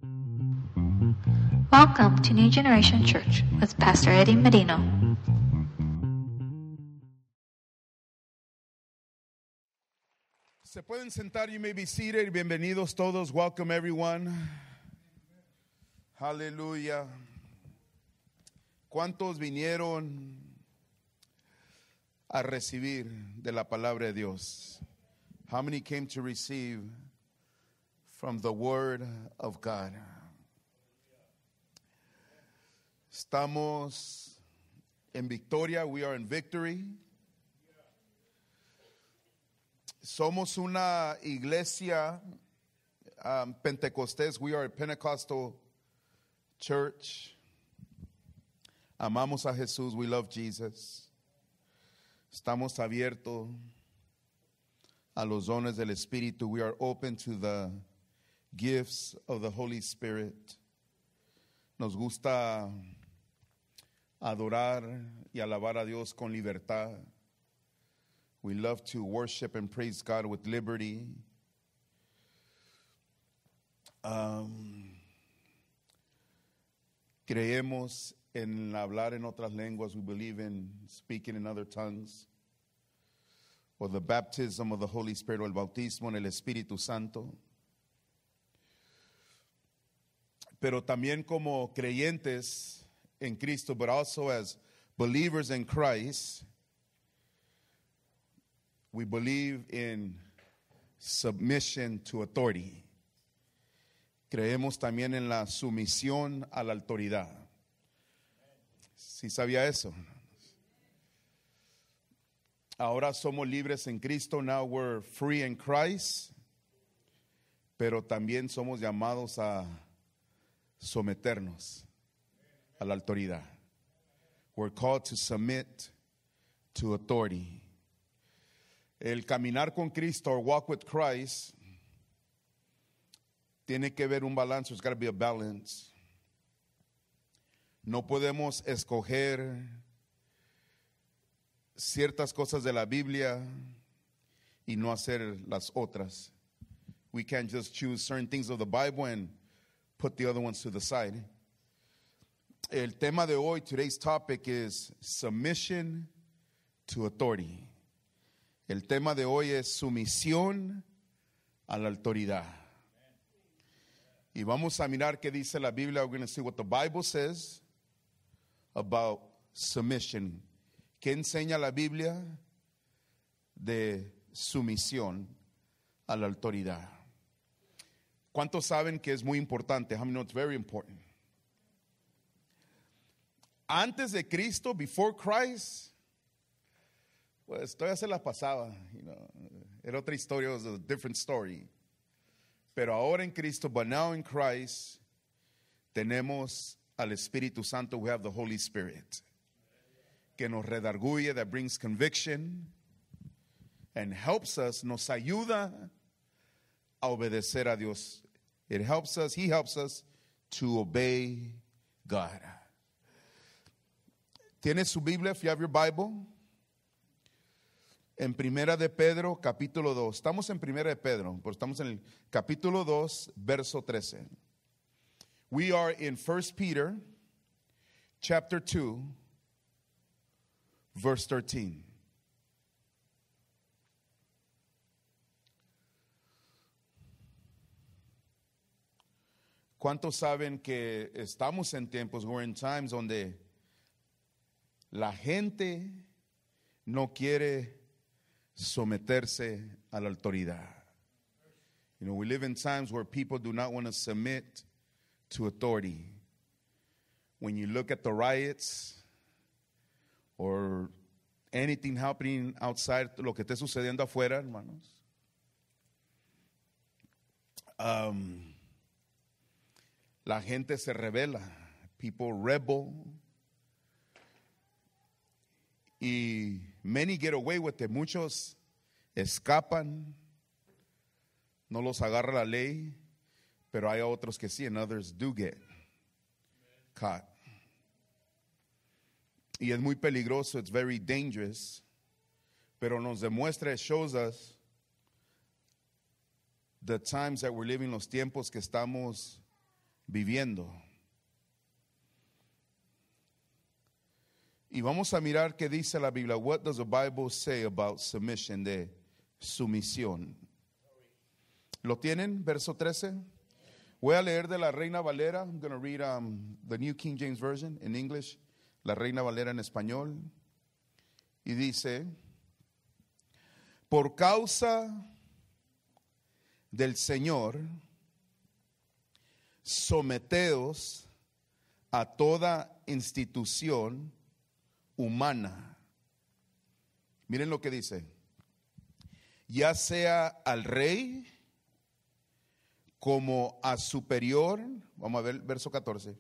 Welcome to New Generation Church with Pastor Eddie Merino. Se pueden sentar, you may be seated. Bienvenidos todos. Welcome everyone. Aleluya. ¿Cuántos vinieron a recibir de la palabra de Dios? How many came to receive from the word of God? Estamos en victoria. We are in victory. Somos una iglesia Pentecostés. We are a Pentecostal church. Amamos a Jesús. We love Jesus. Estamos abiertos a los dones del Espíritu. We are open to the gifts of the Holy Spirit. Nos gusta adorar y alabar a Dios con libertad. We love to worship and praise God with liberty. Creemos en hablar en otras lenguas. We believe in speaking in other tongues. Or the baptism of the Holy Spirit, o el bautismo en el Espíritu Santo. Pero también como creyentes en Cristo, but also as believers in Christ, we believe in submission to authority. Creemos también en la sumisión a la autoridad. ¿Sí sabía eso? Ahora somos libres en Cristo. Now we're free in Christ. Pero también somos llamados a someternos a la autoridad. We're called to submit to authority. El caminar con Cristo or walk with Christ tiene que haber un balance. There's got to be a balance. No podemos escoger ciertas cosas de la Biblia y no hacer las otras. We can't just choose certain things of the Bible and put the other ones to the side. El tema de hoy, today's topic is submission to authority. El tema de hoy es sumisión a la autoridad. Y vamos a mirar qué dice la Biblia. We're going to see what the Bible says about submission. ¿Qué enseña la Biblia de sumisión a la autoridad? ¿Cuántos saben que es muy importante? How many know it's very important? Antes de Cristo, before Christ, pues todavía se la pasaba, era otra historia, it was a different story. Pero ahora en Cristo, but now in Christ, tenemos al Espíritu Santo. We have the Holy Spirit, que nos redarguye, that brings conviction, and helps us, nos ayuda a obedecer a Dios. He helps us to obey God. ¿Tiene su Biblia? If you have your Bible. En Primera de Pedro, capítulo 2. Estamos en Primera de Pedro, pero estamos en el capítulo 2, verso 13. We are in 1 Peter, chapter 2, verse 13. ¿Cuántos saben que estamos en tiempos, we're in times donde la gente no quiere someterse a la autoridad? We live in times where people do not want to submit to authority. When you look at the riots or anything happening outside, lo que esté sucediendo afuera, hermanos, la gente se rebela. People rebel. Y many get away with it. Muchos escapan. No los agarra la ley. Pero hay otros que sí, and others do get caught. Y es muy peligroso. It's very dangerous. Pero nos demuestra, it shows us the times that we're living, los tiempos que estamos viviendo. Y vamos a mirar qué dice la Biblia. What does the Bible say about submission, de sumisión? ¿Lo tienen? Verso 13. Voy a leer de la Reina Valera. I'm going to read the New King James Version in English. La Reina Valera en español. Y dice, por causa del Señor, someteos a toda institución humana. Miren lo que dice. Ya sea al rey como a superior, vamos a ver el verso 14,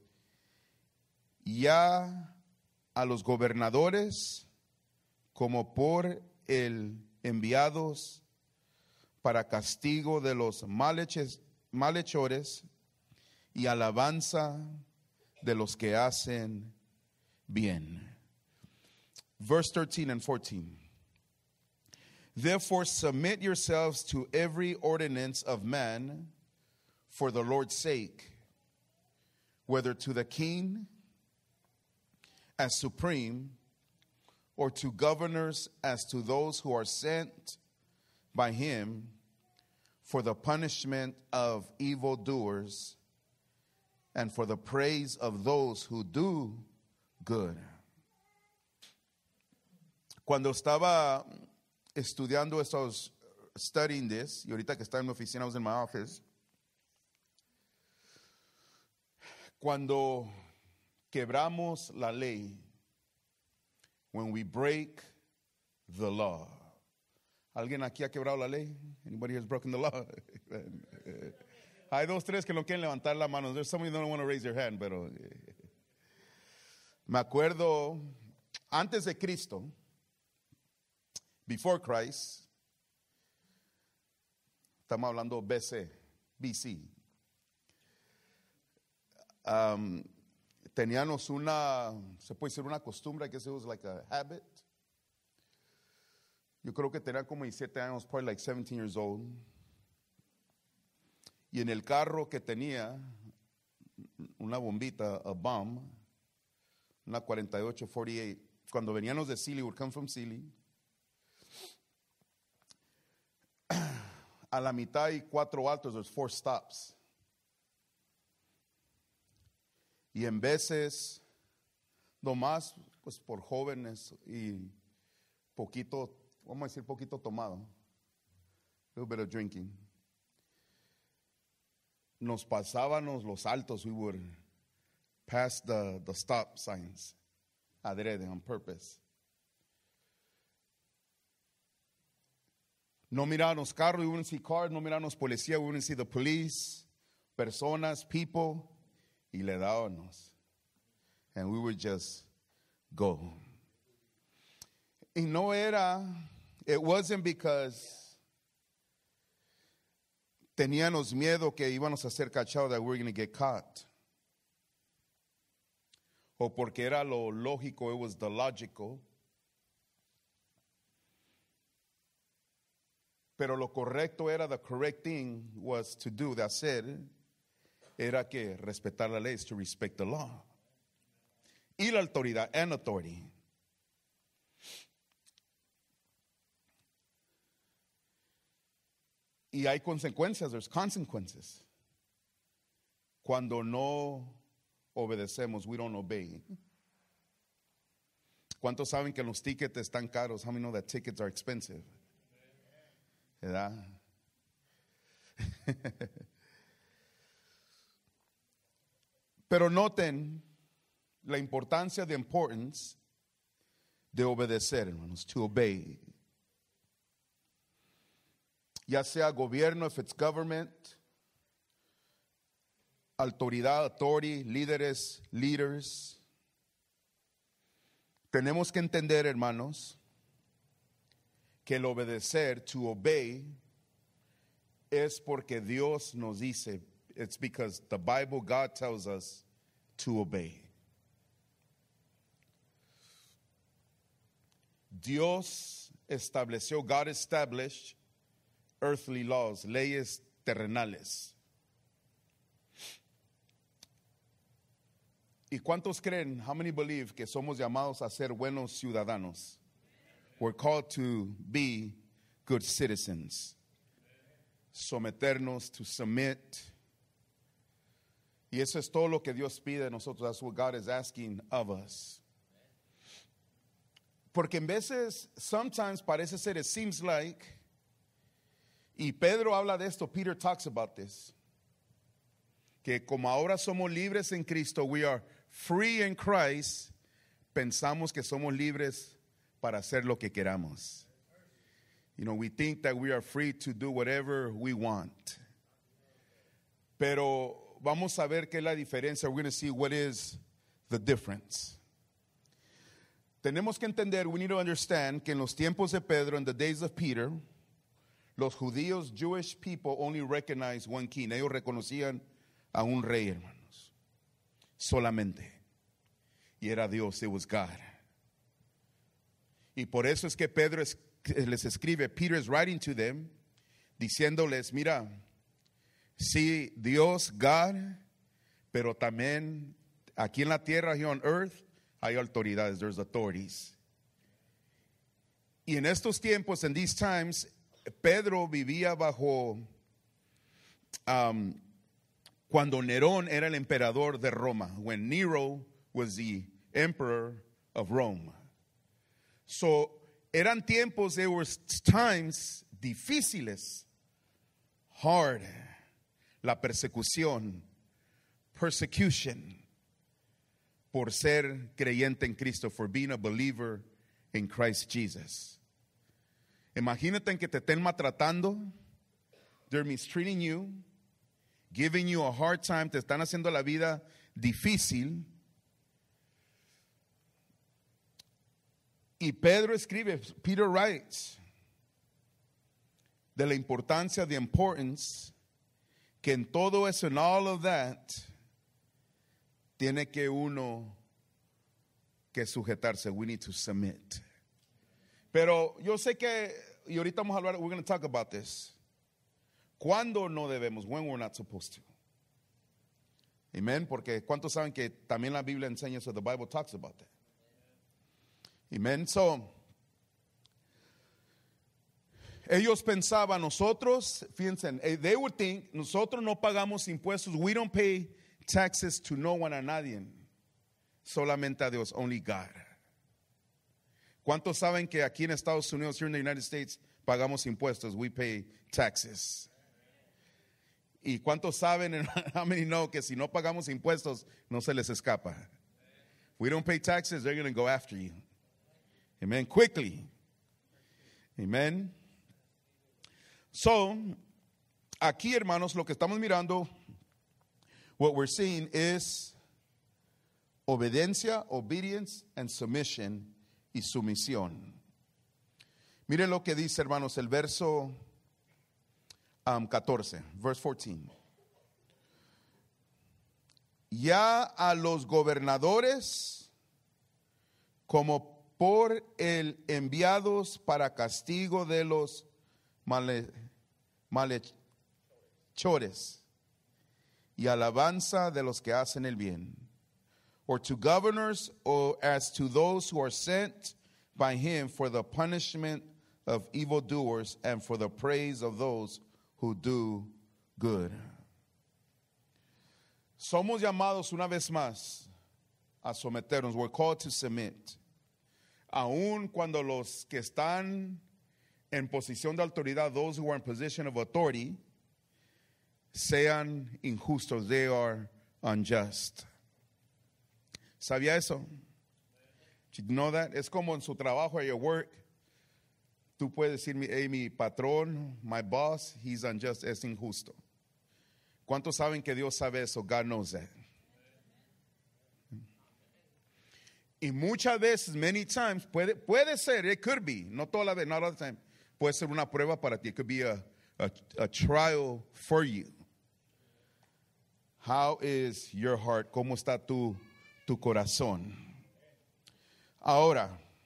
ya a los gobernadores como por el enviados para castigo de los malhechores y alabanza de los que hacen bien. Verse 13 and 14. Therefore submit yourselves to every ordinance of man for the Lord's sake, whether to the king as supreme, or to governors as to those who are sent by him, for the punishment of evildoers and for the praise of those who do good. Cuando estaba estudiando estos, studying this, y ahorita que estaba en mi oficina, I was in my office, cuando quebramos la ley, when we break the law. ¿Alguien aquí ha quebrado la ley? Anybody has broken the law? Hay dos, tres que no quieren levantar la mano. There's somebody who don't want to raise their hand, pero me acuerdo antes de Cristo, before Christ, estamos hablando BC. Teníamos una, se puede decir una costumbre, I guess it was like a habit. Yo creo que tenía como 17 años, probably like 17 years old. Y en el carro que tenía una bombita, a bomb, una 48. Cuando veníamos de Sealy, would come from Sealy. A la mitad y 4 altos, there's 4 stops. Y en veces, nomás, pues por jóvenes y poquito, vamos a decir poquito tomado, a little bit of drinking, nos pasábamos los altos. We would pass the stop signs, adrede, on purpose. No mirábamos carros, we wouldn't see cars, no mirábamos policía, we wouldn't see the police, personas, people, y le dábamos. And we would just go. Y no era, it wasn't because teníamos miedo que íbamos a ser cachados, that we were going to get caught. O porque era lo lógico, it was the logical. Pero lo correcto era, the correct thing was to do, de hacer, era que respetar la ley, to respect the law. Y la autoridad, and authority. Y hay consecuencias, there's consequences. Cuando no obedecemos, we don't obey. ¿Cuántos saben que los tickets están caros? How many know that tickets are expensive? ¿Verdad? Pero noten la importancia, the importance de obedecer, hermanos, to obey. Ya sea gobierno, if it's government, autoridad, authority, líderes, leaders. Tenemos que entender, hermanos, que el obedecer, to obey, es porque Dios nos dice. It's because the Bible, God tells us to obey. Dios estableció, God established earthly laws, leyes terrenales. ¿Y cuántos creen, how many believe que somos llamados a ser buenos ciudadanos? We're called to be good citizens. Someternos, to submit. Y eso es todo lo que Dios pide de nosotros. That's what God is asking of us. Porque en veces, sometimes parece ser, it seems like, y Pedro habla de esto, Peter talks about this, que como ahora somos libres en Cristo, we are free in Christ, pensamos que somos libres para hacer lo que queramos. You know, we think that we are free to do whatever we want. Pero vamos a ver qué es la diferencia. We're going to see what is the difference. Tenemos que entender, we need to understand, que en los tiempos de Pedro, in the days of Peter, los judíos, Jewish people, only recognized one king. Ellos reconocían a un rey, hermanos. Solamente. Y era Dios, it was God. Y por eso es que Pedro les escribe, Peter is writing to them, diciéndoles, mira, sí, Dios, God, pero también aquí en la tierra, here on earth, hay autoridades, there's authorities. Y en estos tiempos, in these times, Pedro vivía bajo, cuando Nerón era el emperador de Roma, when Nero was the emperor of Rome. So, eran tiempos, there were times difíciles, hard, la persecution, por ser creyente en Cristo, for being a believer in Christ Jesus. Imagínate que te estén maltratando, they're mistreating you, giving you a hard time, te están haciendo la vida difícil. Y Pedro escribe, Peter writes, de la importancia, the importance, que en todo eso, in all of that, tiene que uno que sujetarse. We need to submit. Pero yo sé que, y ahorita vamos a hablar, we're going to talk about this. ¿Cuándo no debemos? When we're not supposed to. Amen. Porque ¿cuántos saben que también la Biblia enseña eso? The Bible talks about that. Amen. So, ellos pensaban, nosotros, fíjense, they would think, nosotros no pagamos impuestos. We don't pay taxes to no one, a nadie. Solamente a Dios, only God. ¿Cuántos saben que aquí en Estados Unidos, here in the United States, pagamos impuestos? We pay taxes. ¿Y cuántos saben, how many know que si no pagamos impuestos, no se les escapa? If we don't pay taxes, they're going to go after you. Amen. Quickly. Amen. So, aquí, hermanos, lo que estamos mirando, what we're seeing is obediencia, obedience, and submission, y sumisión. Mire lo que dice, hermanos, el verso 14, verse 14. Ya a los gobernadores, como por el enviados para castigo de los malhechores y alabanza de los que hacen el bien, or to governors, or as to those who are sent by him for the punishment of evildoers and for the praise of those who do good. Somos llamados una vez más a someternos. We're called to submit. Aun cuando los que están en posición de autoridad, those who are in position of authority, sean injustos, they are unjust. ¿Sabía eso? Did you know that? Es como en su trabajo, at your work. Tú puedes decir, hey, mi patrón, my boss, he's unjust, es injusto. ¿Cuántos saben que Dios sabe eso? God knows that. Y muchas veces, many times, puede ser, it could be, no toda la vez, not all the time, puede ser una prueba para ti. It could be a trial for you. How is your heart? ¿Cómo está tu corazón? Ahora,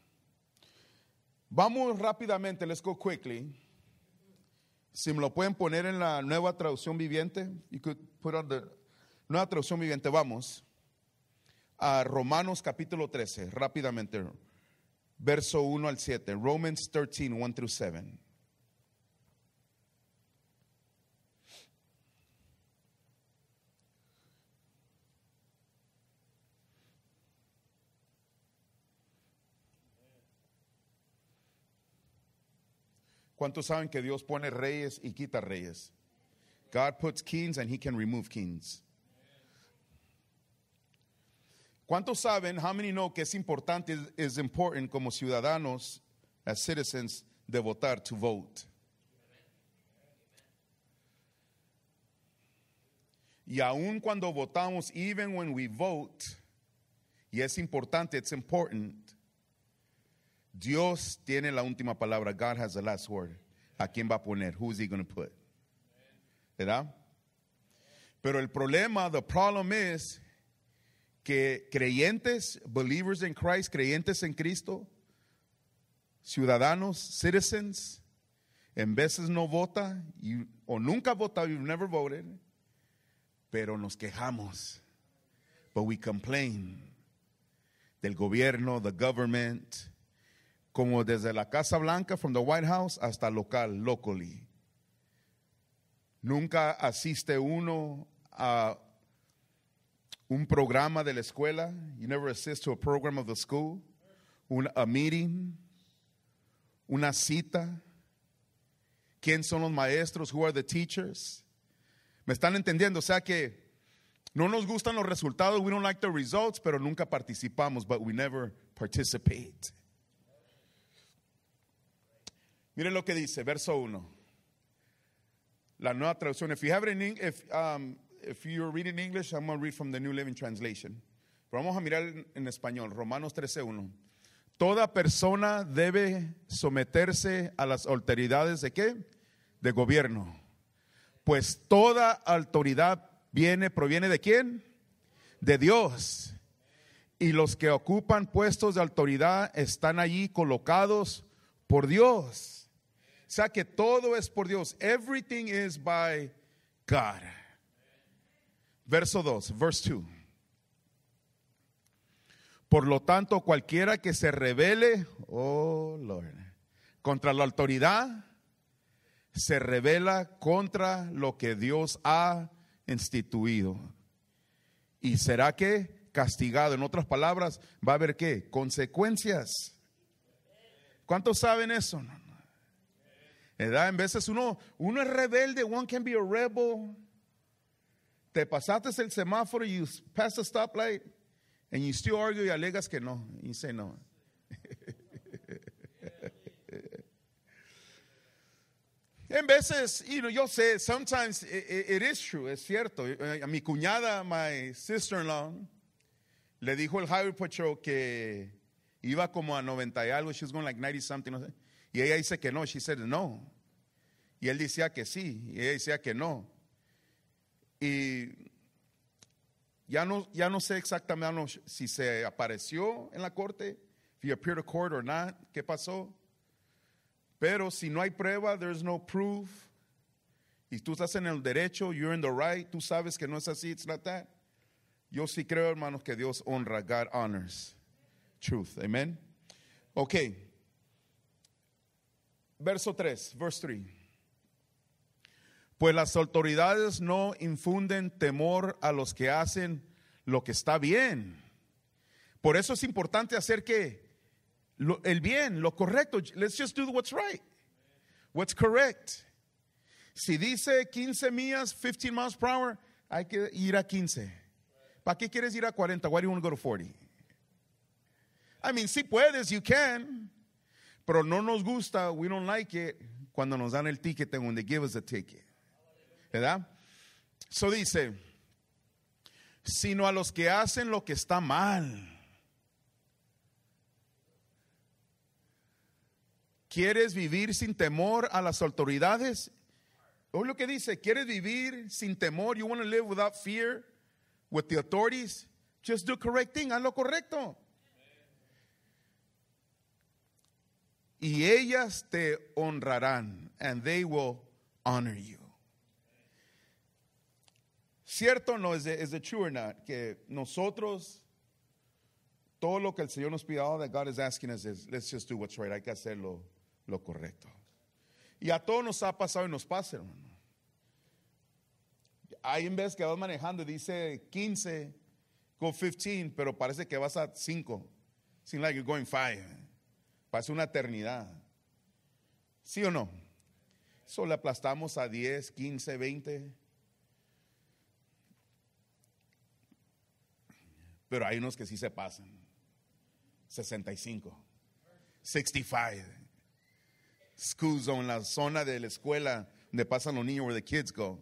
vamos rápidamente, let's go quickly. Si me lo pueden poner en la nueva traducción viviente, you could put on the nueva traducción viviente, vamos. a Romanos capítulo 13, rápidamente. Verso 1 al 7. Romans 13, 1 through 7. ¿Cuántos saben que Dios pone reyes y quita reyes? God puts kings and he can remove kings. ¿Cuántos saben, how many know que es importante, is important como ciudadanos, as citizens, de votar, to vote? Y aun cuando votamos, even when we vote, y es importante, it's important, Dios tiene la última palabra. God has the last word. ¿A quién va a poner? Who is he going to put? ¿Verdad? Pero el problema, the problem is que creyentes, believers in Christ, creyentes en Cristo, ciudadanos, citizens, en veces no vota o nunca vota, you've never voted, pero nos quejamos. But we complain del gobierno, the government, como desde la Casa Blanca, from the White House, hasta locally. Nunca asiste uno a un programa de la escuela. You never assist to a program of the school. A meeting. Una cita. ¿Quién son los maestros? Who are the teachers? ¿Me están entendiendo? O sea que no nos gustan los resultados. We don't like the results, pero nunca participamos, but we never participate. Miren lo que dice, verso 1. La nueva traducción. If you're reading English, I'm going to read from the New Living Translation. Pero vamos a mirar en español. Romanos 13:1. Toda persona debe someterse a las autoridades ¿de qué? De gobierno. Pues toda autoridad proviene ¿de quién? De Dios. Y los que ocupan puestos de autoridad están allí colocados por Dios. O sea que todo es por Dios. Everything is by God. Verso 2, verse 2. Por lo tanto, cualquiera que se rebele, oh Lord, contra la autoridad, se rebela contra lo que Dios ha instituido. Y será que castigado. En otras palabras, va a haber ¿qué? Consecuencias. ¿Cuántos saben eso? ¿Verdad? En veces uno es rebelde. One can be a rebel. Te pasaste el semáforo, you passed the stoplight, and you still argue y alegas que no. You say no. En veces, yo sé, sometimes it is true, es cierto. A mi cuñada, my sister-in-law, le dijo el highway patrol que iba como a 90 y algo, she was going like 90 something, no sé. Y ella dice que no, she said no. Y él decía que sí, y ella decía que no. Y ya no sé exactamente si se apareció en la corte, if he appeared to court or not, qué pasó. Pero si no hay prueba, there's no proof. Y tú estás en el derecho, you're in the right, tú sabes que no es así, it's not that. Yo sí creo, hermanos, que Dios honra, God honors truth. Amen. Okay. Verse 3. Pues las autoridades no infunden temor a los que hacen lo que está bien. Por eso es importante hacer el bien, lo correcto. Let's just do what's right, what's correct. Si dice 15 millas, 15 miles per hour, hay que ir a 15. ¿Para qué quieres ir a 40? Why do you want to go to 40? I mean, si puedes, you can. Pero no nos gusta, we don't like it, cuando nos dan el ticket and when they give us a ticket. ¿Verdad? So dice, sino a los que hacen lo que está mal. ¿Quieres vivir sin temor a las autoridades? Oye lo que dice, ¿quieres vivir sin temor? You want to live without fear with the authorities? Just do correct thing, haz lo correcto. Y ellas te honrarán, and they will honor you. ¿Cierto o no? ¿Es de true or not? Que nosotros todo lo que el Señor nos pide, all that God is asking us is, let's just do what's right. Hay que hacer lo correcto. Y a todos nos ha pasado y nos pasa, hermano. Hay en vez que vas manejando y dice 15, go 15, pero parece que vas a 5. Seems like you're going 5. Parece una eternidad. ¿Sí o no? Eso le aplastamos a 10, 15, 20. Pero hay unos que sí se pasan. 65. 65. School zone, la zona de la escuela donde pasan los niños, where the kids go.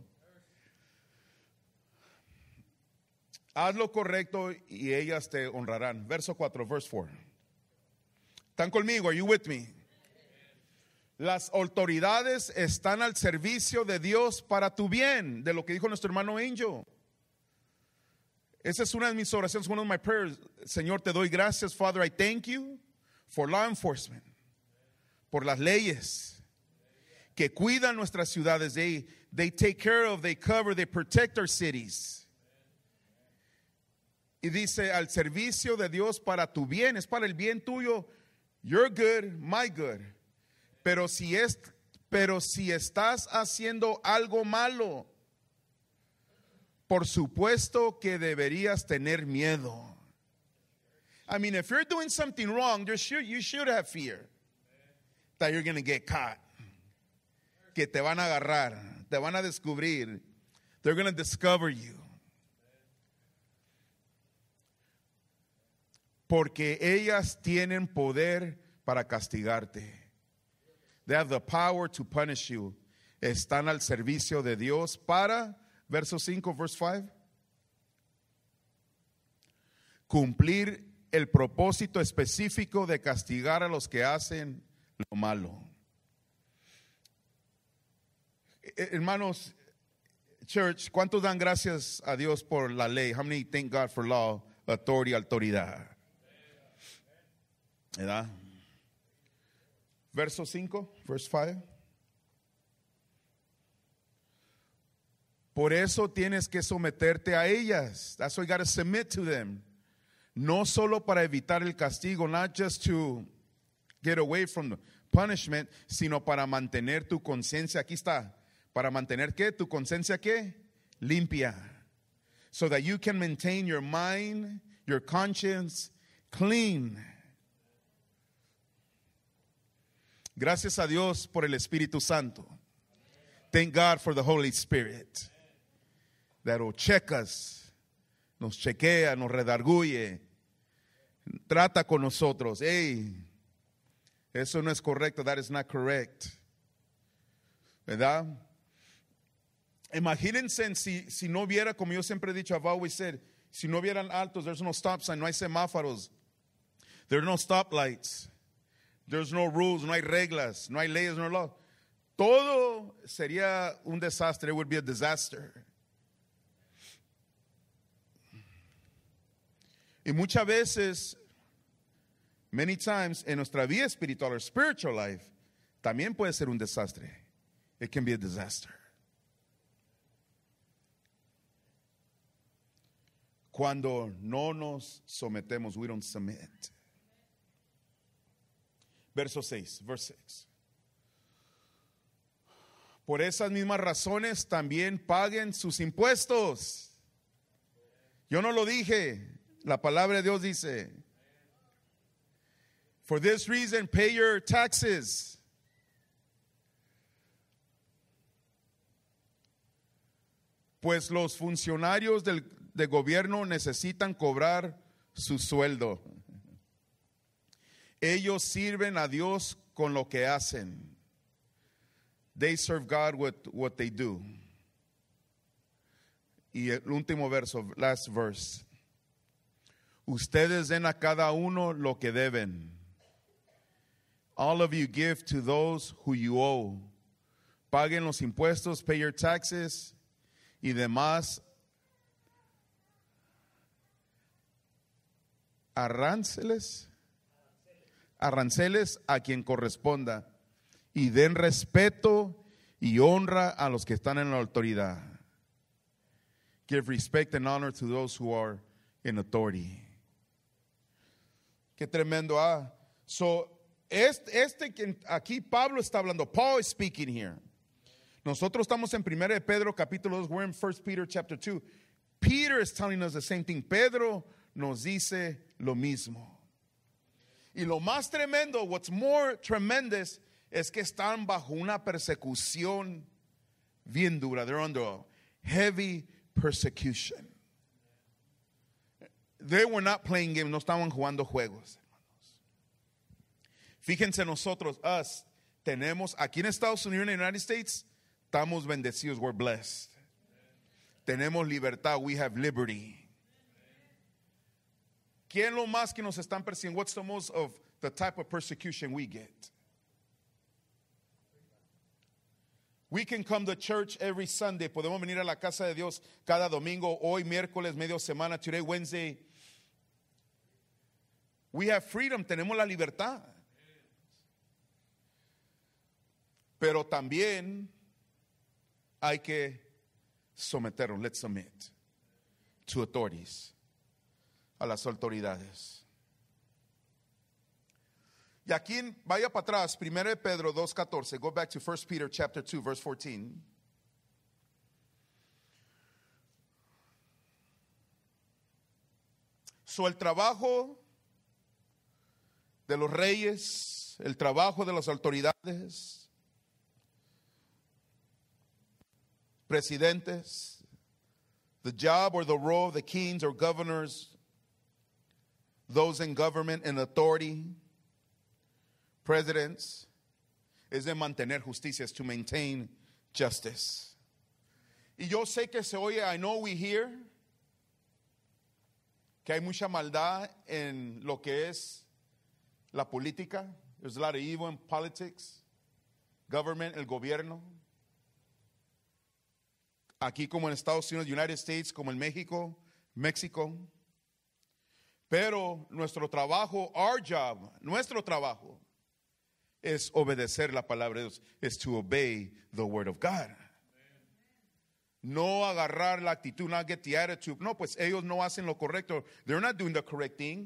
Haz lo correcto y ellas te honrarán. Verso 4, verse 4. ¿Están conmigo? Are you with me? Las autoridades están al servicio de Dios para tu bien, de lo que dijo nuestro hermano Angel. Esa es una de mis oraciones, one of my prayers. Señor, te doy gracias, Father. I thank you for law enforcement, por las leyes que cuidan nuestras ciudades. They take care of, they cover, they protect our cities. Y dice, al servicio de Dios para tu bien, es para el bien tuyo. Your good, my good. Pero si estás haciendo algo malo, por supuesto que deberías tener miedo. I mean, if you're doing something wrong, you should have fear that you're going to get caught. Que te van a agarrar, te van a descubrir. They're going to discover you. Porque ellas tienen poder para castigarte. They have the power to punish you. Están al servicio de Dios para, verso 5, verse 5, cumplir el propósito específico de castigar a los que hacen lo malo. Hermanos, church, ¿cuántos dan gracias a Dios por la ley? How many thank God for law, authority, autoridad? ¿Verdad? Verso 5, verse 5. Por eso tienes que someterte a ellas. That's why you got to submit to them. No solo para evitar el castigo, not just to get away from the punishment, sino para mantener tu conciencia. Aquí está. Para mantener ¿qué? Tu conciencia ¿qué? Limpia. So that you can maintain your mind, your conscience clean. Gracias a Dios por el Espíritu Santo. Thank God for the Holy Spirit. That will check us, nos chequea, nos redarguye, trata con nosotros. Hey, eso no es correcto. That is not correct. ¿Verdad? Imagínense si no hubiera, como yo siempre he dicho, I've always said, si no hubieran altos, there's no stop sign, no hay semáforos, there are no stoplights, there's no rules, no hay reglas, no hay leyes, no hay law. Todo sería un desastre. It would be a disaster. Y muchas veces, many times, en nuestra vida espiritual, or spiritual life, también puede ser un desastre. It can be a disaster. Cuando no nos sometemos, we don't submit. Verso 6, verse 6. Por esas mismas razones también paguen sus impuestos. Yo no lo dije, la palabra de Dios dice. For this reason, pay your taxes. Pues los funcionarios de gobierno necesitan cobrar su sueldo. Ellos sirven a Dios con lo que hacen. They serve God with what they do. Y el último verso, last verse. Ustedes den a cada uno lo que deben. All of you give to those who you owe. Paguen los impuestos, pay your taxes y demás aranceles a quien corresponda, y den respeto y honra a los que están en la autoridad. Give respect and honor to those who are in authority. Qué tremendo. So, aquí Pablo está hablando. Paul is speaking here. Nosotros estamos en 1 de Pedro capítulo 2. We're in 1 Peter chapter 2. Peter is telling us the same thing. Pedro nos dice lo mismo. Y lo más tremendo, what's more tremendous, es que están bajo una persecución bien dura. They're under a heavy persecution. They were not playing games, no estaban jugando juegos, hermanos. Fíjense nosotros, tenemos, aquí en Estados Unidos, en the United States, estamos bendecidos, we're blessed. Tenemos libertad, we have liberty. ¿Quién lo más que nos están persiguiendo? What's the most of the type of persecution we get? We can come to church every Sunday. Podemos venir a la casa de Dios cada domingo, hoy, miércoles, medio semana, today, Wednesday. We have freedom, tenemos la libertad. Pero también hay que someternos. Let's submit to authorities, a las autoridades. Y aquí, vaya para atrás, 1 de Pedro 2:14. Go back to 1 Peter chapter 2, verse 14. So, el trabajo de los reyes, el trabajo de las autoridades, presidentes, the job or the role of the kings or governors, those in government and authority, presidents, is de mantener justicia, is to maintain justice. Y yo sé que se oye, I know we hear que hay mucha maldad en lo que es la política. There's a lot of evil in politics, government, el gobierno. Aquí como en Estados Unidos, United States, como en México, México. Pero nuestro trabajo, our job, nuestro trabajo es obedecer la palabra de Dios, is to obey the word of God. No agarrar la actitud, not get the attitude. No, pues ellos no hacen lo correcto. They're not doing the correct thing.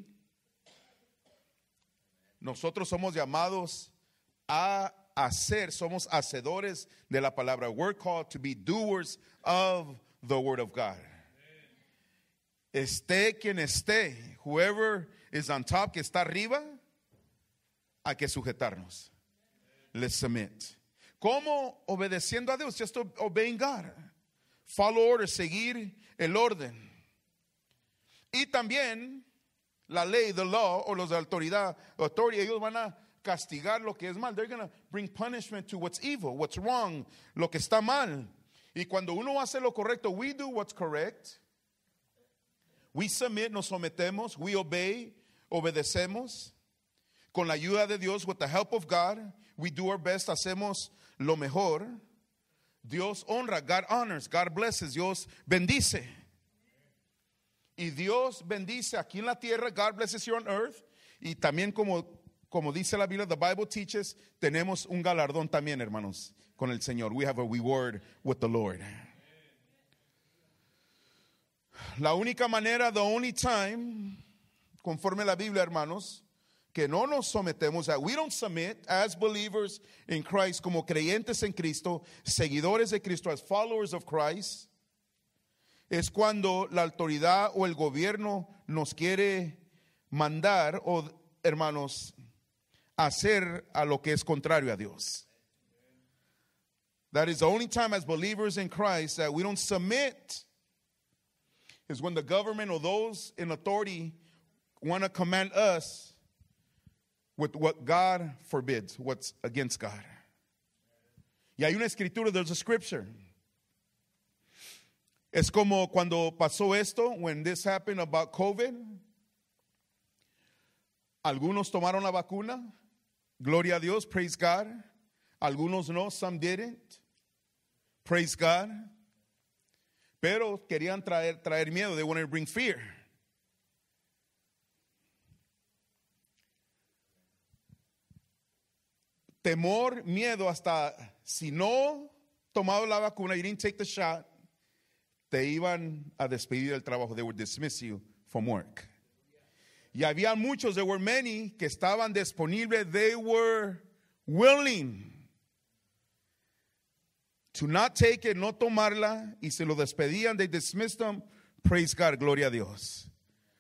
Nosotros somos llamados a hacer, somos hacedores de la palabra. We're called to be doers of the word of God. Esté quien esté, whoever is on top, que está arriba, hay que sujetarnos. Let's submit. ¿Cómo? Obedeciendo a Dios, just obeying God. Follow orders, seguir el orden. Y también la ley, the law, o los de autoridad, authority, ellos van a castigar lo que es mal. They're going to bring punishment to what's evil, what's wrong, lo que está mal. Y cuando uno hace lo correcto, we do what's correct. We submit, nos sometemos. We obey, obedecemos. Con la ayuda de Dios, with the help of God, we do our best, hacemos lo mejor. Dios honra, God honors, God blesses, Dios bendice. Y Dios bendice aquí en la tierra, God blesses here on earth. Y también como dice la Biblia, the Bible teaches, tenemos un galardón también, hermanos, con el Señor. We have a reward with the Lord. La única manera, the only time, conforme a la Biblia, hermanos, que no nos sometemos, that we don't submit as believers in Christ, como creyentes en Cristo, seguidores de Cristo, as followers of Christ, es cuando la autoridad o el gobierno nos quiere mandar, o hermanos, hacer a lo que es contrario a Dios. That is the only time as believers in Christ that we don't submit, is when the government or those in authority want to command us with what God forbids, what's against God. Y hay una escritura, there's a scripture. Es como cuando pasó esto, when this happened about COVID. Algunos tomaron la vacuna, gloria a Dios, praise God. Algunos no, some didn't, praise God. Pero querían traer miedo, they wanted to bring fear. Temor, miedo, hasta si no tomado la vacuna, you didn't take the shot, te iban a despedir del trabajo. They would dismiss you from work. Y había muchos, there were many, que estaban disponibles. They were willing to not take it, no tomarla, y se lo despedían. They dismissed them. Praise God, gloria a Dios.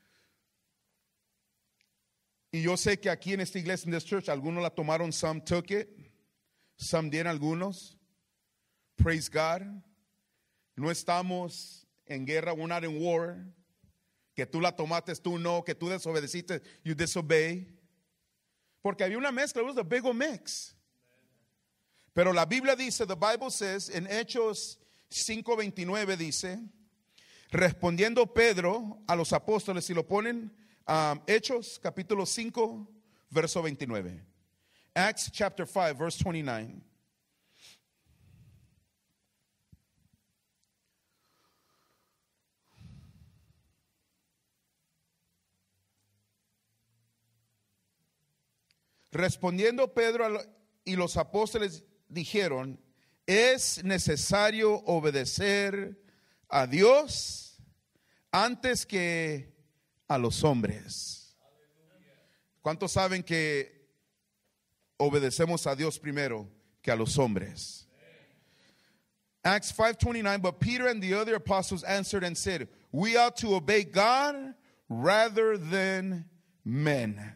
Y yo sé que aquí en esta iglesia, in this church, algunos la tomaron, some took it, some didn't, algunos. Praise God. No estamos en guerra, we're not in war. Que tú la tomaste, tú no, que tú desobedeciste, you disobey. Porque había una mezcla, it was a big old mix. Pero la Biblia dice, the Bible says, en Hechos 5:29 dice, respondiendo Pedro a los apóstoles, si lo ponen, Hechos capítulo 5, verso 29. Acts chapter 5, verse 29. Respondiendo Pedro y los apóstoles dijeron, es necesario obedecer a Dios antes que a los hombres. ¿Cuántos saben que obedecemos a Dios primero que a los hombres? Acts 5:29, but Peter and the other apostles answered and said, we ought to obey God rather than men.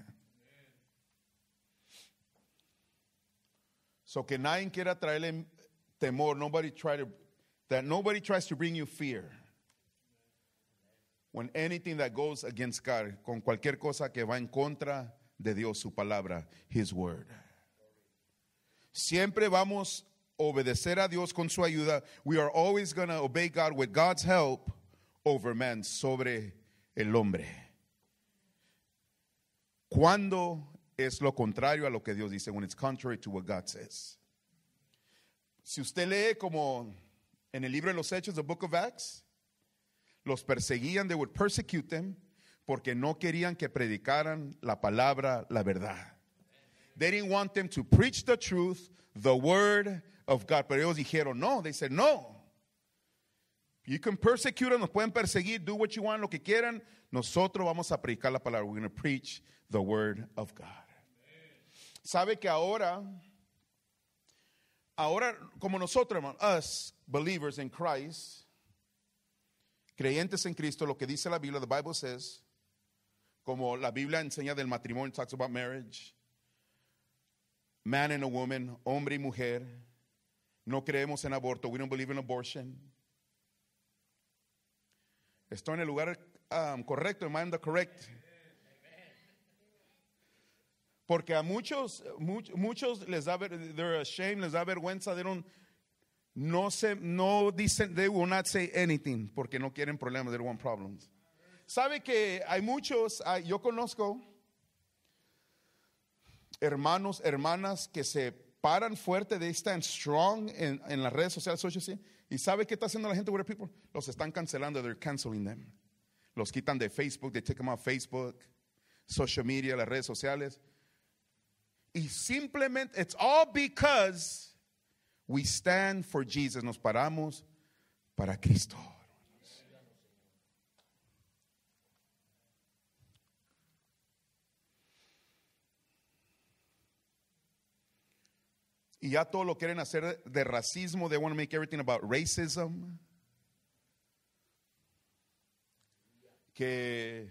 So que nadie quiera traerle temor. Nobody tries to bring you fear. When anything that goes against God, con cualquier cosa que va en contra de Dios, su palabra, His word. Siempre vamos a obedecer a Dios con su ayuda. We are always going to obey God with God's help over man, sobre el hombre. Cuando es lo contrario a lo que Dios dice, when it's contrary to what God says. Si usted lee como en el libro de los Hechos, the book of Acts, los perseguían, they would persecute them, porque no querían que predicaran la palabra, la verdad. They didn't want them to preach the truth, the word of God. Pero ellos dijeron no, they said no. You can persecute them, nos pueden perseguir, do what you want, lo que quieran. Nosotros vamos a predicar la palabra. We're going to preach the word of God. ¿Sabe que ahora como nosotros, hermano, us believers in Christ, creyentes en Cristo, lo que dice la Biblia, the Bible says, como la Biblia enseña del matrimonio, talks about marriage, man and a woman, hombre y mujer, no creemos en aborto, we don't believe in abortion. Estoy en el lugar correcto, am I in the correct? Porque a muchos les da, they're ashamed, les da vergüenza, no dicen, they will not say anything, porque no quieren problemas, they don't want problems. ¿Sabe que hay muchos, yo conozco hermanos, hermanas que se paran fuerte, they stand strong en las redes sociales, y ¿sabe qué está haciendo la gente with people? Los están cancelando, they're canceling them. Los quitan de Facebook, they take them off Facebook, social media, las redes sociales. Y simplemente, it's all because we stand for Jesus. Nos paramos para Cristo. Y ya todo lo quieren hacer de racismo. They want to make everything about racism. Que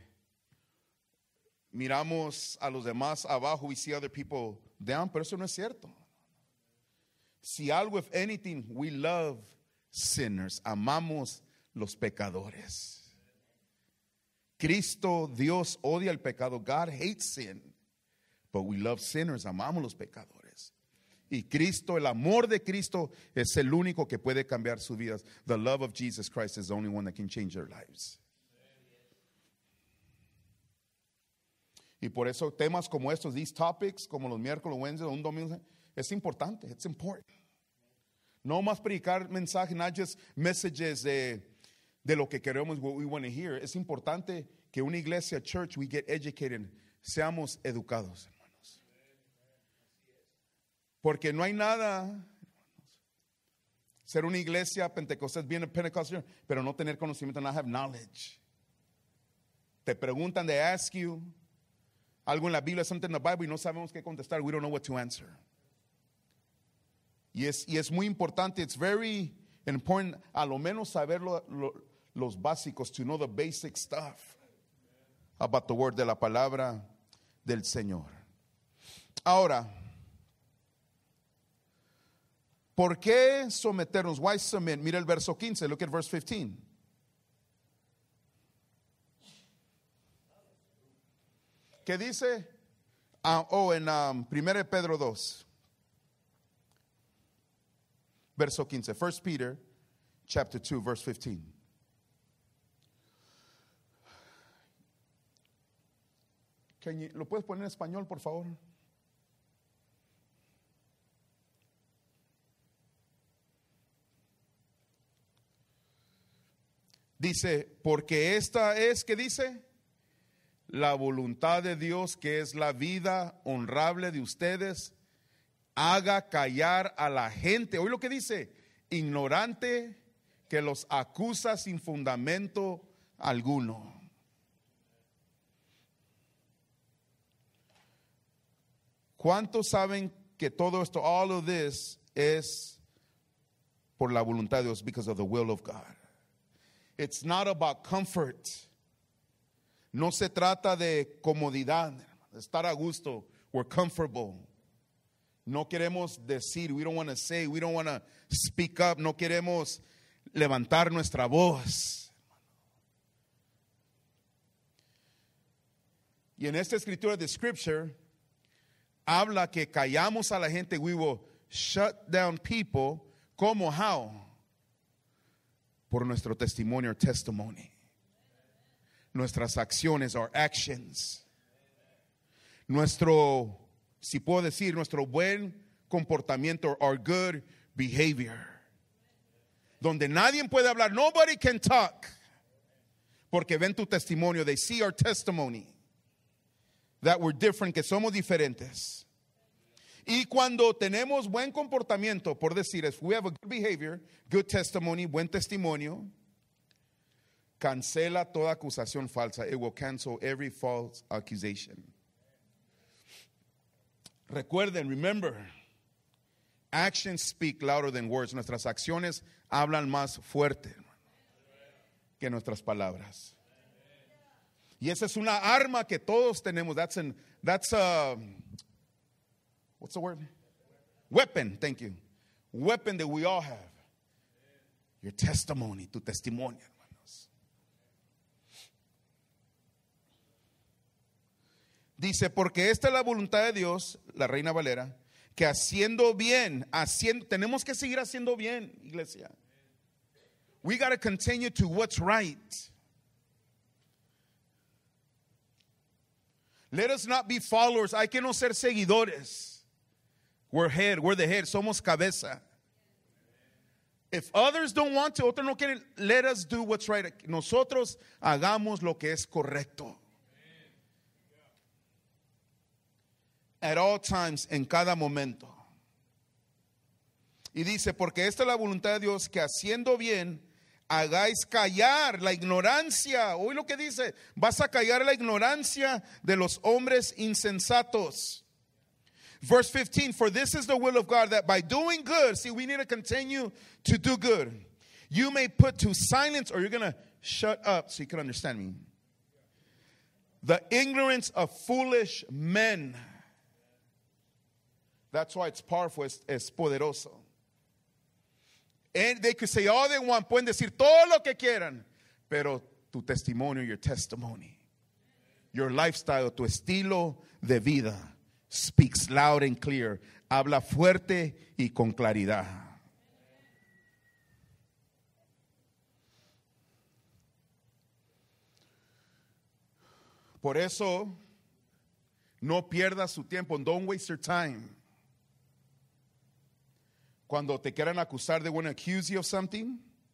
miramos a los demás abajo, we see other people down, pero eso no es cierto. Si algo, if anything, we love sinners, amamos los pecadores. Cristo, Dios odia el pecado. God hates sin, but we love sinners, amamos los pecadores. Y Cristo, el amor de Cristo es el único que puede cambiar sus vidas. The love of Jesus Christ is the only one that can change their lives. Y por eso temas como estos, these topics, como los miércoles, Wednesday, un domingo, es importante, it's important. No más predicar mensajes, not just messages de lo que queremos, what we want to hear. Es importante que una iglesia, church, we get educated, seamos educados, hermanos. Porque no hay nada, ser una iglesia pentecostal, being a Pentecostal, pero no tener conocimiento, not have knowledge. Te preguntan, they ask you, algo en la Biblia, something in the Bible, y no sabemos qué contestar. We don't know what to answer. Y es muy importante, it's very important, a lo menos saber los básicos, to know the basic stuff about the word, de la palabra del Señor. Ahora, ¿por qué someternos? Why submit? Mira el verso 15, look at verse 15. ¿Qué dice? En 1 Pedro 2. Verso 15. 1 Peter chapter 2, verse 15. ¿Lo puedes poner en español, por favor? Dice, porque esta es, ¿qué dice? La voluntad de Dios, que es la vida honrable de ustedes, haga callar a la gente. Oye lo que dice, ignorante, que los acusa sin fundamento alguno. ¿Cuántos saben que todo esto, all of this, es por la voluntad de Dios, because of the will of God? It's not about comfort. No se trata de comodidad, de estar a gusto. We're comfortable. No queremos decir, we don't want to say, we don't want to speak up. No queremos levantar nuestra voz. Y en esta escritura de Scripture, habla que callamos a la gente. We will shut down people. ¿Cómo? How? Por nuestro testimonio, testimony. Nuestras acciones, our actions. Nuestro, si puedo decir, nuestro buen comportamiento, our good behavior. Donde nadie puede hablar, nobody can talk. Porque ven tu testimonio, they see our testimony. That we're different, que somos diferentes. Y cuando tenemos buen comportamiento, por decir, if we have a good behavior, good testimony, buen testimonio, cancela toda acusación falsa. It will cancel every false accusation. Recuerden, remember, actions speak louder than words. Nuestras acciones hablan más fuerte que nuestras palabras. Y esa es una arma que todos tenemos. That's what's the word? Weapon, thank you. Weapon that we all have. Your testimony, tu testimonio, hermanos. Dice, porque esta es la voluntad de Dios, la Reina Valera, que haciendo bien, tenemos que seguir haciendo bien, iglesia. We got to continue to what's right. Let us not be followers. Hay que no ser seguidores. We're the head, somos cabeza. If others don't want to, otros no quieren, let us do what's right. Nosotros hagamos lo que es correcto. At all times, en cada momento. Y dice, porque esta es la voluntad de Dios, que haciendo bien, hagáis callar la ignorancia. Oye lo que dice, vas a callar la ignorancia de los hombres insensatos. Verse 15, for this is the will of God, that by doing good, see, we need to continue to do good. You may put to silence, or you're going to shut up so you can understand me, the ignorance of foolish men. That's why it's powerful, es poderoso. And they could say all they want, pueden decir todo lo que quieran, pero tu testimonio, your testimony, your lifestyle, tu estilo de vida speaks loud and clear, habla fuerte y con claridad. Por eso, no pierdas su tiempo, don't waste your time. Cuando te quieran acusar, they want to accuse you of something.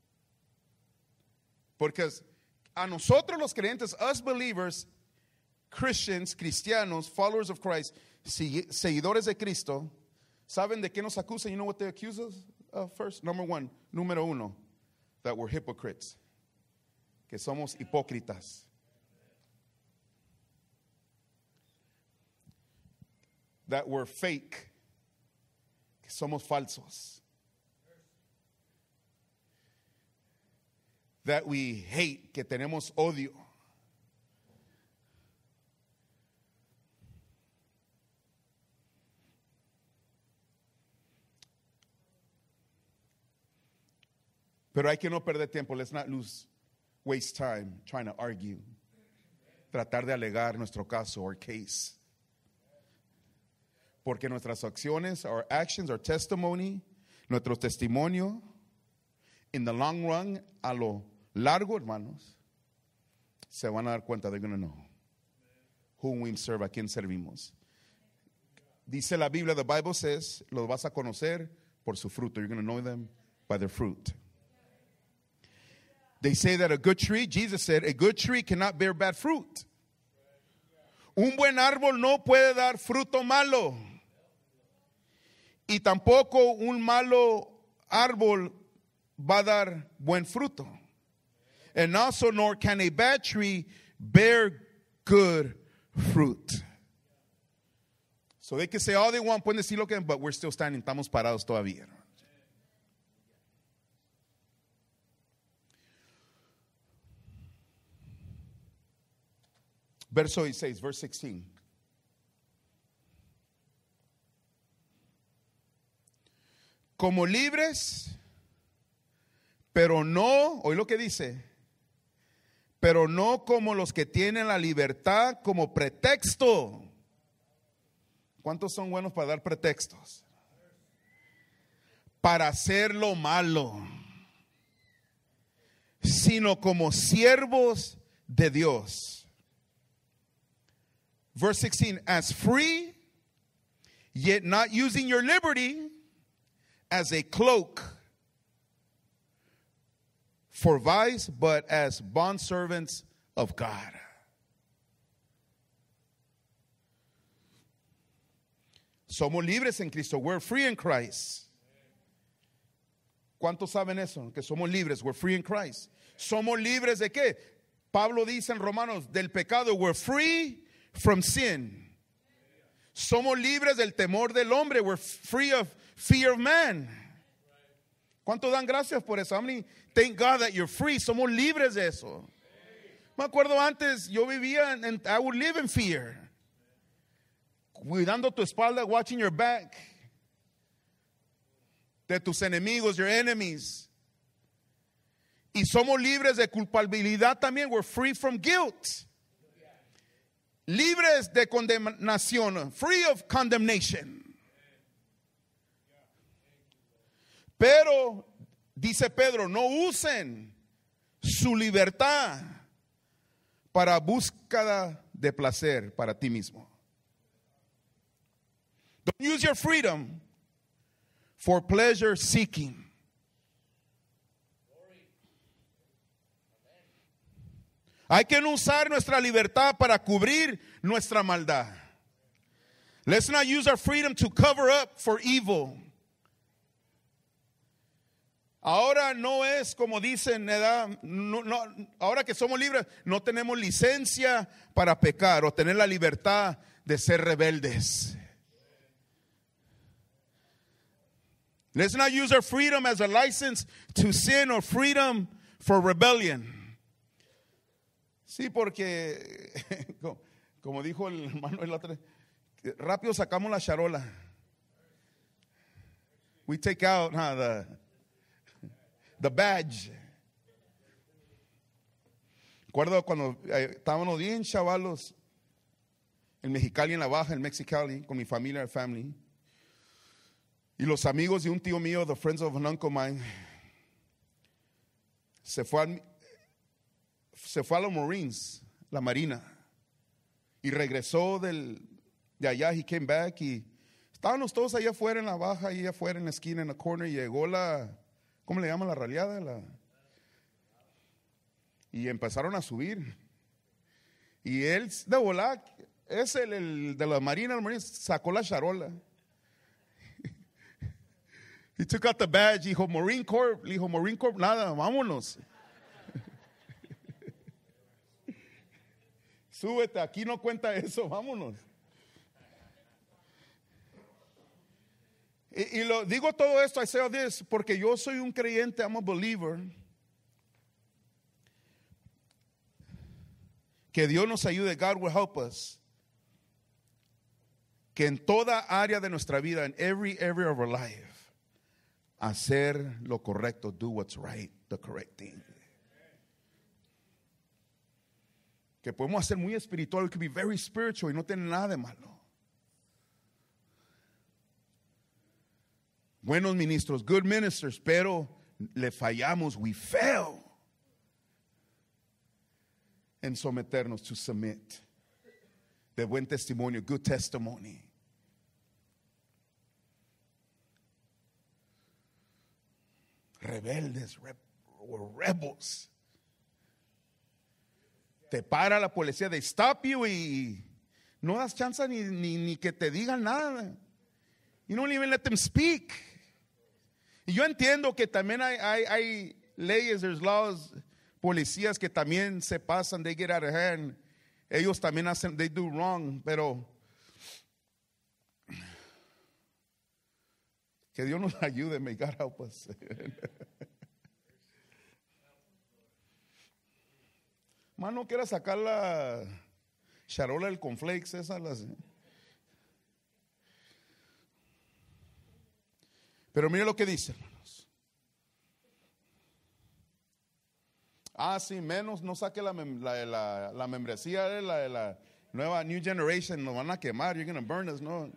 Porque a nosotros los creyentes, us believers, Christians, cristianos, followers of Christ, seguidores de Cristo, ¿saben de qué nos acusan? You know what they accuse us of first? Número uno, that we're hypocrites. Que somos hipócritas. that we're fake, que somos falsos, that we hate, que tenemos odio. Pero hay que no perder tiempo. Let's not waste time trying to argue. Tratar de alegar nuestro caso or case. Porque nuestras acciones, our actions, our testimony, nuestro testimonio, in the long run, a lo largo, hermanos, se van a dar cuenta, they're going to know whom we serve, a quién servimos. Dice la Biblia, the Bible says, los vas a conocer por su fruto. You're going to know them by their fruit. They say that a good tree, Jesus said, a good tree cannot bear bad fruit. Un buen árbol no puede dar fruto malo. Y tampoco un malo árbol va a dar buen fruto. And also, nor can a bad tree bear good fruit. So they can say all they want, pueden decir lo que, but we're still standing, estamos parados todavía. Verso 16, verse 16. Como libres, pero no, oí lo que dice, pero no como los que tienen la libertad como pretexto. ¿Cuántos son buenos para dar pretextos? Para hacer lo malo, sino como siervos de Dios. Verse 16, as free, yet not using your liberty as a cloak for vice, but as bondservants of God. Somos libres en Cristo. We're free in Christ. ¿Cuántos saben eso? Que somos libres. We're free in Christ. ¿Somos libres de qué? Pablo dice en Romanos, del pecado. We're free from sin. Somos libres del temor del hombre. We're free of fear of man. ¿Cuánto dan gracias por eso? How many thank God that you're free? Somos libres de eso. Me acuerdo antes, yo vivía I would live in fear. Cuidando tu espalda, watching your back. De tus enemigos, your enemies. Y somos libres de culpabilidad también. We're free from guilt. Libres de condenación. Free of condemnation. Pero, dice Pedro, no usen su libertad para búsqueda de placer para ti mismo. Don't use your freedom for pleasure seeking. Hay que no usar nuestra libertad para cubrir nuestra maldad. Let's not use our freedom to cover up for evil. Ahora no es como dicen, ahora que somos libres, no tenemos licencia para pecar o tener la libertad de ser rebeldes. Let's not use our freedom as a license to sin or freedom for rebellion. Sí, porque, como dijo el hermano el otro, rápido sacamos la charola. We take out the badge. Recuerdo cuando estábamos bien chavalos en Mexicali, en la Baja, en Mexicali, con mi familia, family. Y los amigos de un tío mío, the friends of an uncle mine, se fue a los Marines, la Marina. Y regresó de allá, he came back. Y estábamos todos allá afuera en la Baja, allá afuera en la esquina, en la corner. Y llegó ¿cómo le llaman? La raleada. Y empezaron a subir. Y él, de volar, es el de la Marina, sacó la charola. He took out the badge. Dijo, Marine Corps. Le dijo, Marine Corps, nada, vámonos. Súbete, aquí no cuenta eso, vámonos. Y lo digo todo esto, I say all this, porque yo soy un creyente, I'm a believer. Que Dios nos ayude, God will help us. Que en toda área de nuestra vida, in every area of our life, hacer lo correcto, do what's right, the correct thing. Que podemos hacer muy espiritual, we can be very spiritual y no tiene nada de malo. Buenos ministros, good ministers, pero le fallamos, we fail. En someternos, to submit. De buen testimonio, good testimony. Rebeldes, rebels. Te para la policía, they stop you y no das chance ni que te digan nada. You don't even let them speak. Y yo entiendo que también hay leyes, there's laws, policías que también se pasan, they get out of hand. Ellos también hacen, they do wrong, pero que Dios nos ayude, may God help us. Más no quiera sacar la charola del cornflakes, esa las. Pero mire lo que dice, hermanos. Sí, menos, no saque la membresía de la nueva New Generation, nos van a quemar, you're going to burn us, no.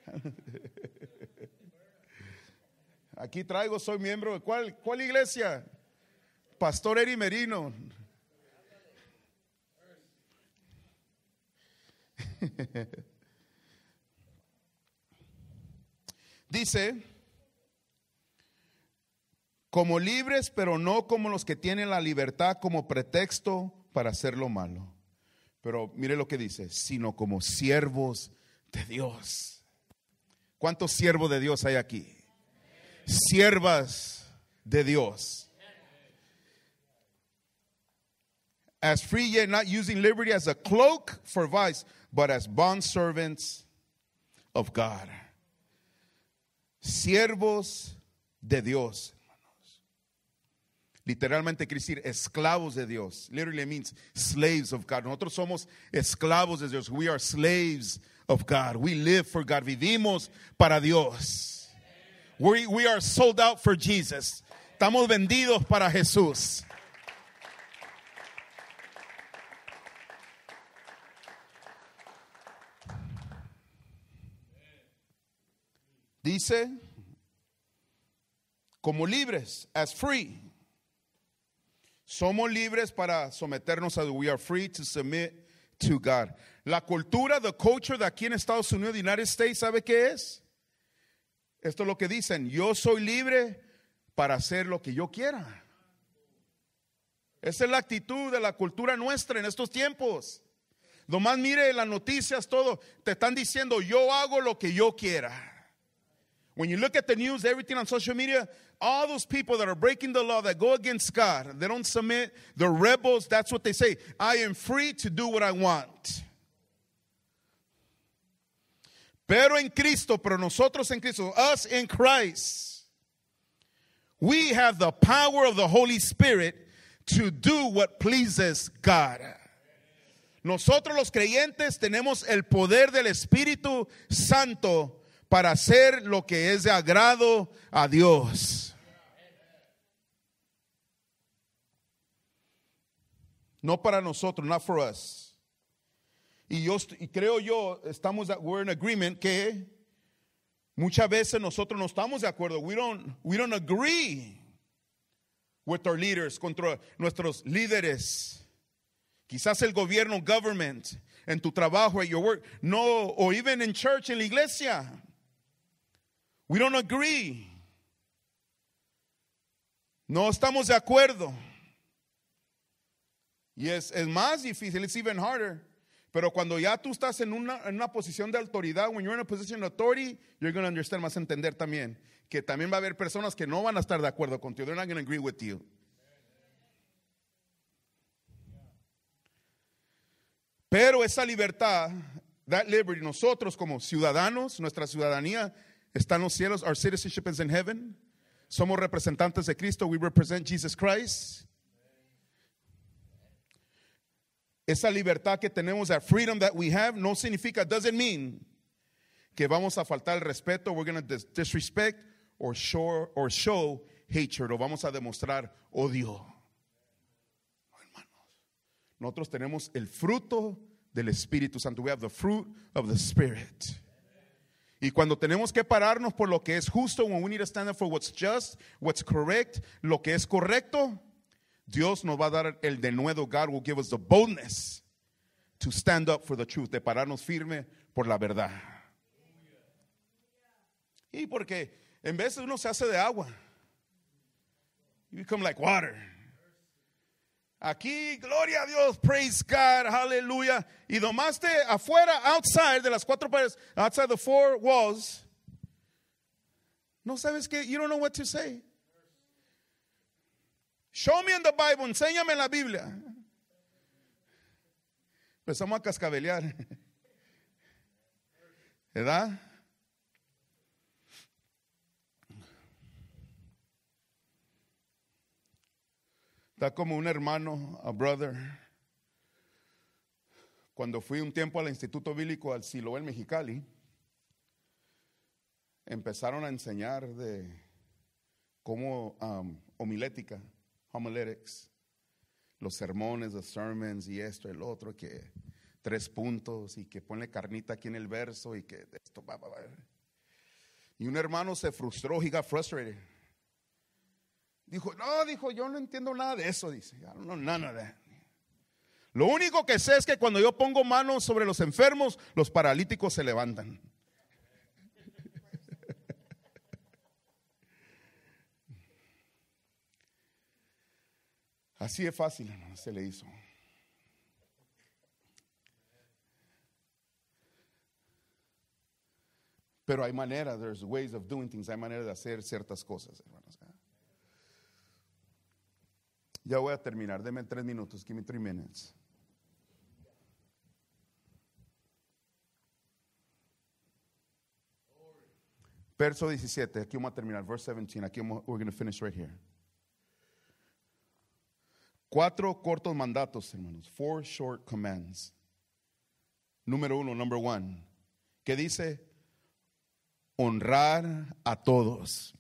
Aquí traigo, soy miembro de ¿cuál iglesia? Pastor Eri Merino. Dice, como libres, pero no como los que tienen la libertad como pretexto para hacer lo malo. Pero mire lo que dice, sino como siervos de Dios. ¿Cuántos siervos de Dios hay aquí? Siervas de Dios. As free, yet not using liberty as a cloak for vice, but as bondservants of God. Siervos de Dios. Literalmente quiere decir esclavos de Dios. Literally means slaves of God. Nosotros somos esclavos de Dios. We are slaves of God. We live for God. Vivimos para Dios. We are sold out for Jesus. Estamos vendidos para Jesús. Dice, como libres, as free. Somos libres para someternos a, we are free to submit to God. La cultura, the culture de aquí en Estados Unidos, the United States, ¿sabe qué es? Esto es lo que dicen, yo soy libre para hacer lo que yo quiera. Esa es la actitud de la cultura nuestra en estos tiempos. Nomás mire las noticias, todo, te están diciendo, yo hago lo que yo quiera. When you look at the news, everything on social media, all those people that are breaking the law, that go against God, they don't submit, the rebels, that's what they say. I am free to do what I want. Pero en Cristo, pero nosotros en Cristo, us in Christ, we have the power of the Holy Spirit to do what pleases God. Nosotros los creyentes tenemos el poder del Espíritu Santo para hacer lo que es de agrado a Dios. No para nosotros, not for us. Y creo yo, we're in agreement que muchas veces nosotros no estamos de acuerdo. We don't agree with our leaders, contra nuestros líderes. Quizás el gobierno, government, en tu trabajo, at your work, no, or even in church, en la iglesia. We don't agree. No estamos de acuerdo. Y es más difícil, it's even harder. Pero cuando ya tú estás en una posición de autoridad, when you're in a position of authority, you're going to understand, vas a entender también que también va a haber personas que no van a estar de acuerdo contigo. They're not going to agree with you. Pero esa libertad, that liberty, nosotros como ciudadanos, nuestra ciudadanía, está en los cielos. Our citizenship is in heaven. Somos representantes de Cristo. We represent Jesus Christ. Esa libertad que tenemos, that freedom that we have, no significa, doesn't mean que vamos a faltar el respeto. We're going to disrespect or show hatred, o vamos a demostrar odio. Hermanos, nosotros tenemos el fruto del Espíritu Santo. We have the fruit of the Spirit. Y cuando tenemos que pararnos por lo que es justo, when we need to stand up for what's just, what's correct, lo que es correcto, Dios nos va a dar el denuedo. God will give us the boldness to stand up for the truth, de pararnos firme por la verdad. Y porque en vez uno se hace de agua, you become like water. Aquí, gloria a Dios, praise God, hallelujah. Y nomás de afuera, outside de las cuatro paredes, outside the four walls, no sabes que, you don't know what to say. Show me in the Bible, enséñame en la Biblia. Empezamos a cascabelear, ¿verdad? Está como un hermano, a brother. Cuando fui un tiempo al Instituto Bíblico, al Siloé en Mexicali, empezaron a enseñar de cómo homilética, homiletics, los sermones, the sermons y esto, el otro, que 3 puntos y que ponle carnita aquí en el verso y que esto, Y un hermano se frustró, he got frustrated. Dijo, yo no entiendo nada de eso, dice. I don't know none of that. Lo único que sé es que cuando yo pongo manos sobre los enfermos, los paralíticos se levantan. Así de fácil, hermano, se le hizo. Pero hay maneras, there's ways of doing things, hay maneras de hacer ciertas cosas, hermanos. Ya voy a terminar, denme 3 minutos, give me 3 minutes. Verso 17, aquí vamos a terminar, verse 17, aquí we're going to finish right here. 4 cortos mandatos, hermanos, 4 short commands. Number 1, que dice, honrar a todos.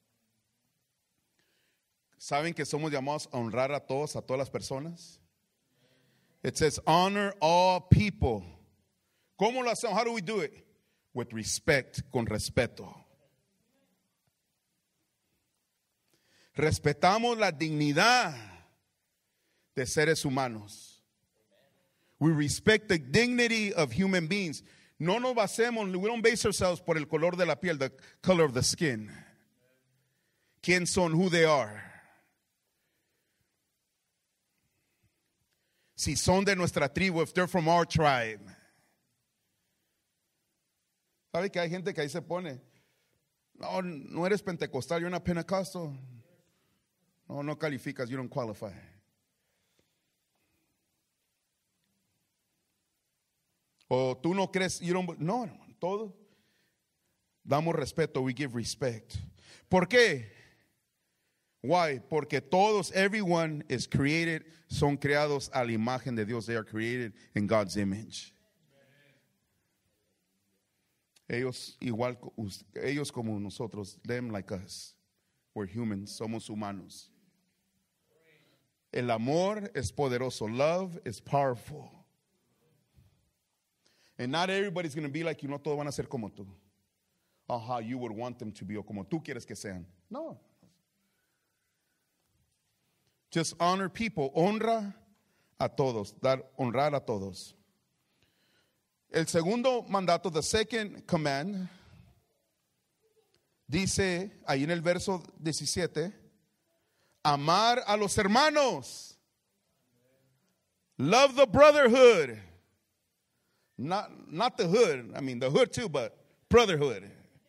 ¿Saben que somos llamados a honrar a todas las personas? It says, honor all people. ¿Cómo lo hacemos? How do we do it? With respect, con respeto. Respetamos la dignidad de seres humanos. We respect the dignity of human beings. No nos basemos, we don't base ourselves por el color de la piel, the color of the skin. ¿Quién son? Who they are. Si son de nuestra tribu, if they're from our tribe. ¿Sabe que hay gente que ahí se pone? No eres pentecostal, you're not Pentecostal. No calificas, you don't qualify. O tú no crees, you don't. No, hermano, todo. Damos respeto, we give respect. ¿Por qué? Why? Porque todos, everyone is created, son creados a la imagen de Dios. They are created in God's image. Ellos como nosotros, them like us. We're humans, somos humanos. El amor es poderoso. Love is powerful. And not everybody's going to be like you. No todos van a ser como tú. Or how you would want them to be, o como tú quieres que sean. No. Just honor people. Honra a todos. Honrar a todos. El segundo mandato, the second command, dice ahí en el verso 17, amar a los hermanos. Love the brotherhood. Not the hood. I mean the hood too, but brotherhood.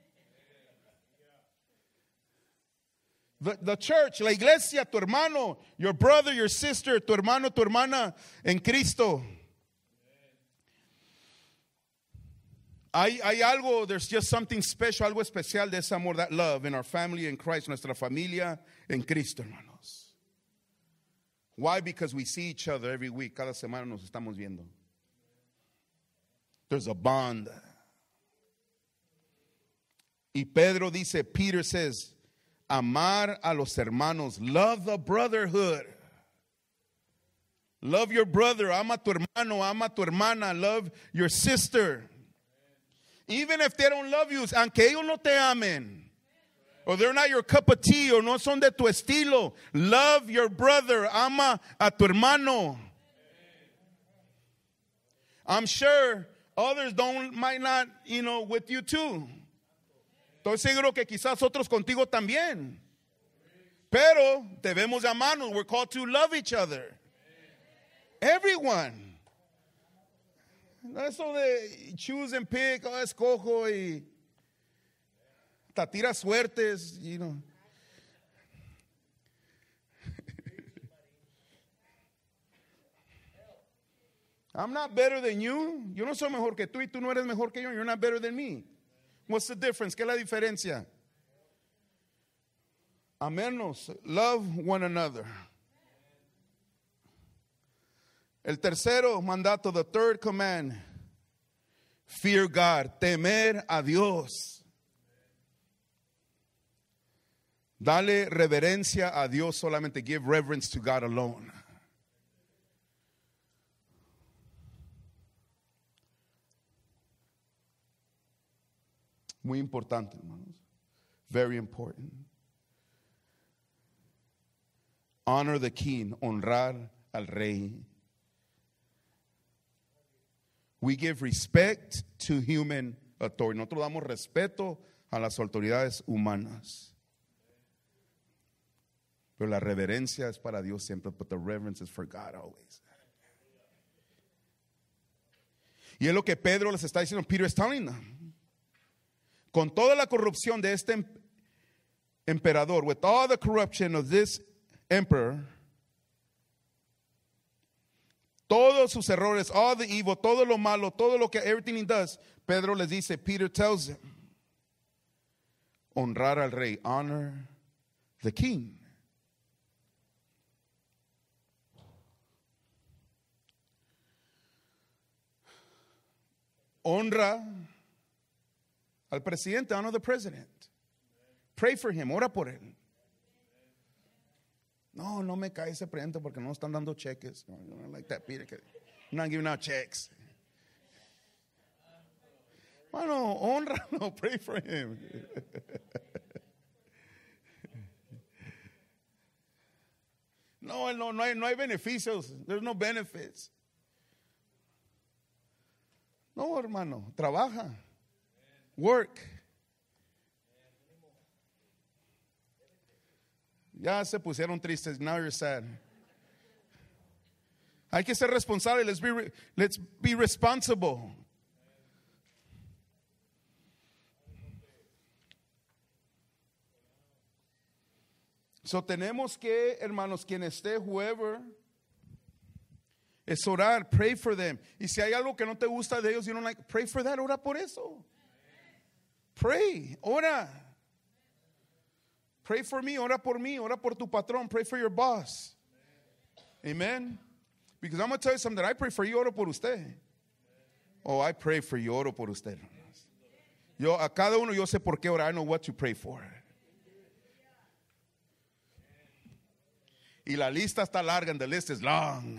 The church, la iglesia, tu hermano, your brother, your sister, tu hermano, tu hermana en Cristo. Hay algo, there's just something special, algo especial de ese amor, that love in our family in Christ, nuestra familia en Cristo, hermanos. Why? Because we see each other every week. Cada semana nos estamos viendo. There's a bond. Y Pedro dice, Peter says, amar a los hermanos. Love the brotherhood. Love your brother. Ama a tu hermano, ama a tu hermana. Love your sister. Even if they don't love you, aunque ellos no te amen, or they're not your cup of tea, or no son de tu estilo, love your brother. Ama a tu hermano. I'm sure others might not, with you too. Estoy seguro que quizás otros contigo también. Pero debemos de amarnos. We're called to love each other. Everyone. Eso de choose and pick, escojo y tira suertes, I'm not better than you. Yo no soy mejor que tú y tú no eres mejor que yo. You're not better than me. What's the difference? ¿Qué es la diferencia? Amarnos. Love one another. El tercero mandato, the third command, fear God, temer a Dios. Dale reverencia a Dios solamente. Give reverence to God alone. Muy importante, hermanos. Very important. Honor the king, honrar al rey. We give respect to human authority. Nosotros damos respeto a las autoridades humanas. Pero la reverencia es para Dios siempre, but the reverence is for God always. Y es lo que Pedro les está diciendo, Peter is telling them. Con toda la corrupción de este emperador, with all the corruption of this emperor, todos sus errores, all the evil, todo lo malo, todo lo que, everything he does, Pedro les dice, Peter tells him, honrar al rey, honor the king. Honra al presidente, honor the president. Pray for him, ora por él. No me cae ese presidente porque no están dando cheques. No, I don't like that, Peter. I'm not giving out checks. Bueno, honra, no, pray for him. No hay beneficios. There's no benefits. No, hermano, trabaja. Work. Ya se pusieron tristes. Now you're sad. Hay que ser responsable. Let's be responsible. So tenemos que, hermanos, quien esté, whoever, es orar, pray for them. Y si hay algo que no te gusta de ellos, you don't like, pray for that, ora por eso. Pray, ora. Pray for me, ora por mí, ora por tu patrón, pray for your boss. Amen. Because I'm going to tell you something, I pray for you, oro por usted. Oh, I pray for you, oro por usted. Yo, a cada uno yo sé por qué orar, I know what to pray for. Y la lista está larga, and the list is long.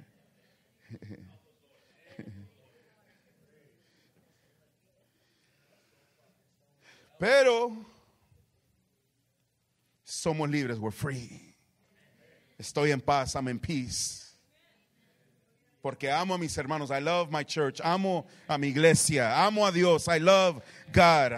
Pero somos libres, we're free. Estoy en paz, I'm in peace. Porque amo a mis hermanos, I love my church, amo a mi iglesia, amo a Dios, I love God.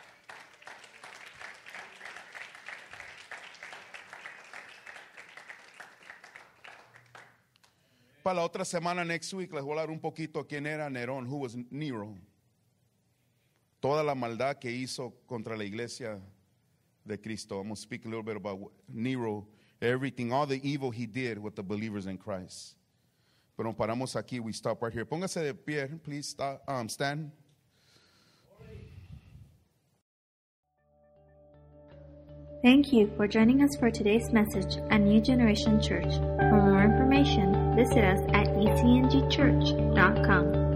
Para la otra semana, next week, les voy a hablar un poquito quién era Nerón, who was Nero. Toda la maldad que hizo contra la iglesia de Cristo. I'm going to speak a little bit about Nero, everything, all the evil he did with the believers in Christ. Pero paramos aquí, we stop right here. Póngase de pie, please stand. Thank you for joining us for today's message at New Generation Church. For more information, visit us at ecngchurch.com.